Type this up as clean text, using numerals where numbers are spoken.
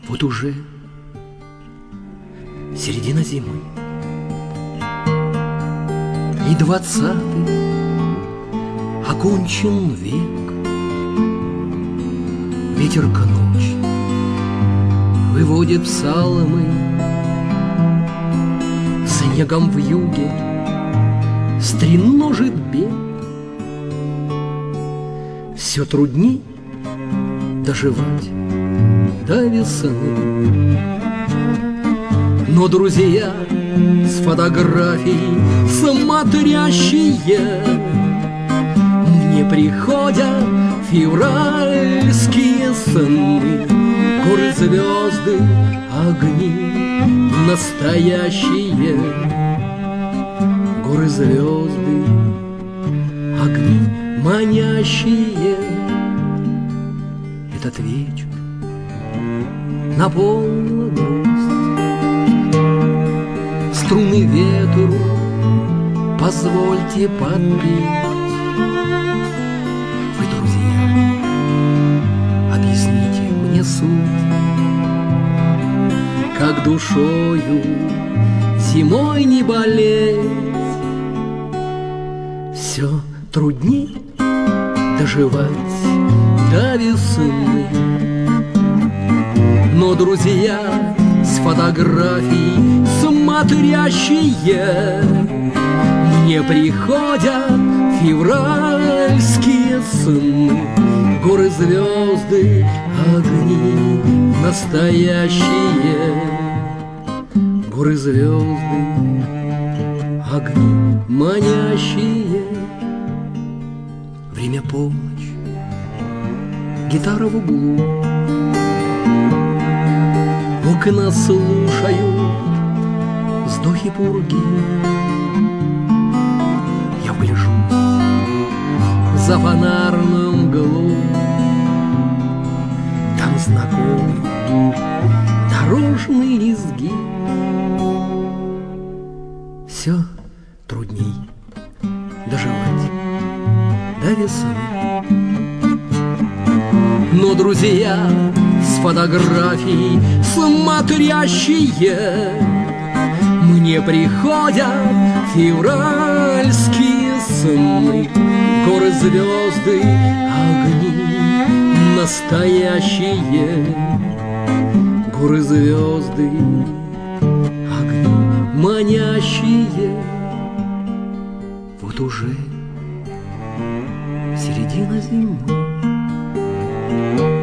Вот уже середина зимы, и 20-й окончен век. Ветер к ночи выводит псалмы, снегом в юге стреножит бег. Все трудней доживать до весны, но друзья с фотографий смотрящие мне приходят февральские сны. Горы, звезды, огни настоящие. Горы, звезды, огни манящие. Этот вечер наполнила грусть. Струны ветру позвольте подпеть. Вы, друзья, объясните мне суть, как душою зимой не болеть. Все трудней доживать до весны, но друзья с фотографий смотрящие мне приходят февральские сны. Горы, звезды, огни настоящие. Горы, звезды, огни манящие. Время полночь, гитара в углу, окна слушают вздохи пурги. Я гляжусь за фонарную мглу, там знакомый дорожный изгиб. Все трудней доживать до весны, но друзья с фотографий смотрящие мне приходят февральские сны. Горы, звезды, огни настоящие. Горы, звезды, огни манящие. Вот уже середина зимы,